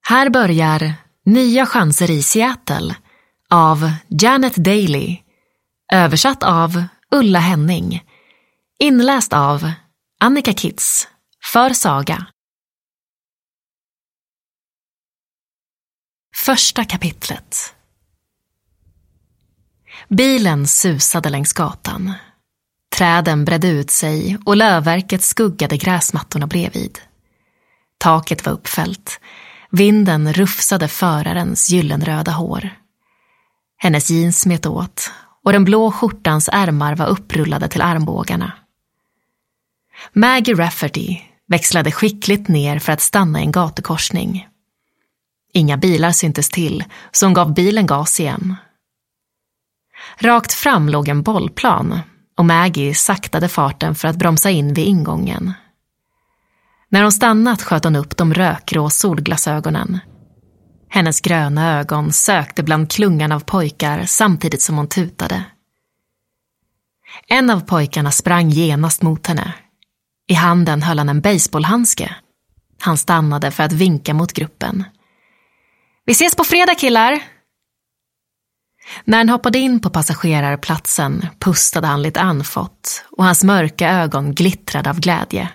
Här börjar Nya chanser i Seattle av Janet Daly, översatt av Ulla Henning, inläst av Annika Kitz för Saga. Första kapitlet. Bilen susade längs gatan. Träden bredde ut sig och lövverket skuggade gräsmattorna bredvid. Taket var uppfällt. Vinden rufsade förarens gyllenröda hår. Hennes jeans smet åt och den blå skjortans ärmar var upprullade till armbågarna. Maggie Rafferty växlade skickligt ner för att stanna i en gatukorsning. Inga bilar syntes till, så hon gav bilen gas igen. Rakt fram låg en bollplan och Maggie saktade farten för att bromsa in vid ingången. När hon stannat sköt hon upp de rökgrå solglasögonen. Hennes gröna ögon sökte bland klungan av pojkar samtidigt som hon tutade. En av pojkarna sprang genast mot henne. I handen höll han en baseballhandske. Han stannade för att vinka mot gruppen. Vi ses på fredag, killar! När han hoppade in på passagerarplatsen pustade han lite anfått och hans mörka ögon glittrade av glädje.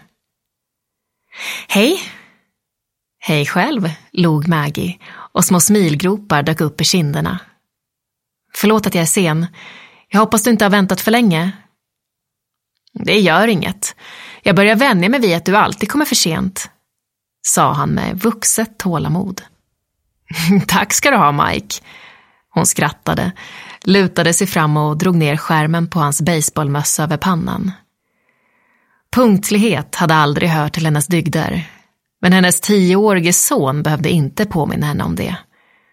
Hej! Hej själv, log Maggie och små smilgropar dök upp i kinderna. Förlåt att jag är sen. Jag hoppas du inte har väntat för länge. Det gör inget. Jag börjar vänja mig vid att du alltid kommer för sent, sa han med vuxet tålamod. Tack ska du ha, Mike. Hon skrattade, lutade sig fram och drog ner skärmen på hans baseballmössa över pannan. Punktlighet hade aldrig hört till hennes dygder, men hennes 10-årige son behövde inte påminna henne om det.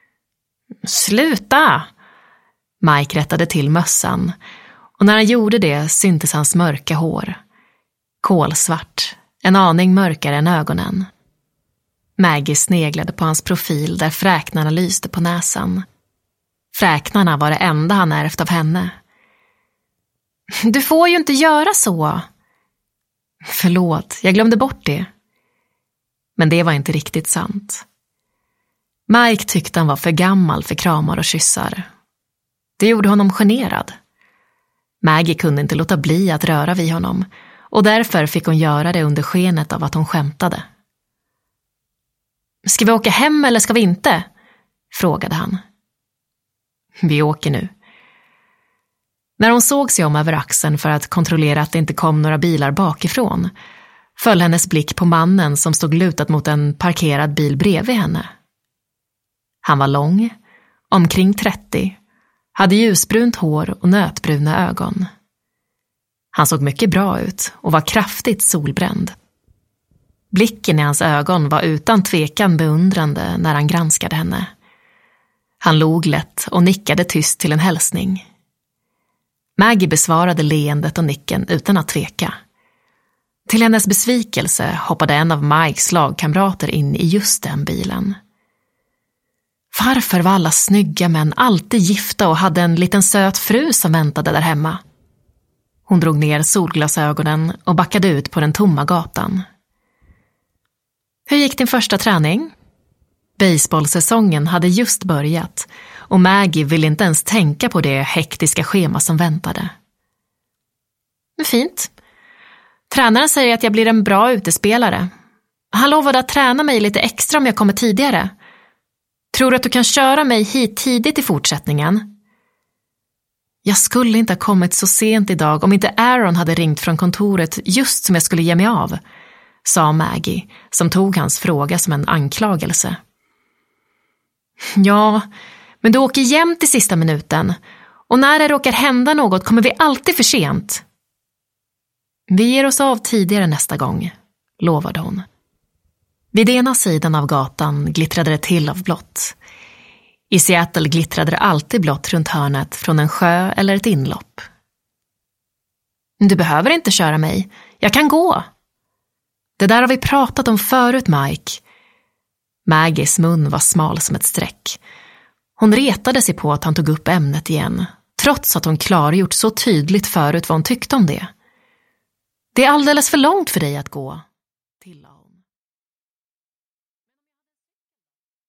Sluta! Mike rättade till mössan, och när han gjorde det syntes hans mörka hår. Kolsvart, en aning mörkare än ögonen. Maggie sneglade på hans profil där fräknarna lyste på näsan. Fräknarna var det enda han ärvt av henne. Du får ju inte göra så. Förlåt, jag glömde bort det. Men det var inte riktigt sant. Mike tyckte han var för gammal för kramar och kyssar. Det gjorde honom generad. Maggie kunde inte låta bli att röra vid honom, och därför fick hon göra det under skenet av att hon skämtade. Ska vi åka hem eller ska vi inte? Frågade han. Vi åker nu. När hon såg sig om över axeln för att kontrollera att det inte kom några bilar bakifrån, föll hennes blick på mannen som stod lutad mot en parkerad bil bredvid henne. Han var lång, omkring 30, hade ljusbrunt hår och nötbruna ögon. Han såg mycket bra ut och var kraftigt solbränd. Blicken i hans ögon var utan tvekan beundrande när han granskade henne. Han log lätt och nickade tyst till en hälsning. Maggie besvarade leendet och nicken utan att tveka. Till hennes besvikelse hoppade en av Mikes lagkamrater in i just den bilen. Varför var alla snygga män alltid gifta och hade en liten söt fru som väntade där hemma? Hon drog ner solglasögonen och backade ut på den tomma gatan. Hur gick din första träning? Baseballsäsongen hade just börjat och Maggie ville inte ens tänka på det hektiska schema som väntade. Fint. Tränaren säger att jag blir en bra utespelare. Han lovade att träna mig lite extra om jag kommer tidigare. Tror du att du kan köra mig hit tidigt i fortsättningen? Jag skulle inte ha kommit så sent idag om inte Aaron hade ringt från kontoret just som jag skulle ge mig av, sa Maggie, som tog hans fråga som en anklagelse. Ja, men du åker jämt i sista minuten, och när det råkar hända något kommer vi alltid för sent. Vi ger oss av tidigare nästa gång, lovade hon. Vid ena sidan av gatan glittrade det till av blått. I Seattle glittrade det alltid blått runt hörnet från en sjö eller ett inlopp. Du behöver inte köra mig, jag kan gå. Det där har vi pratat om förut, Mike. Maggies mun var smal som ett streck. Hon retade sig på att han tog upp ämnet igen, trots att hon klargjort så tydligt förut vad hon tyckte om det. Det är alldeles för långt för dig att gå, tillade.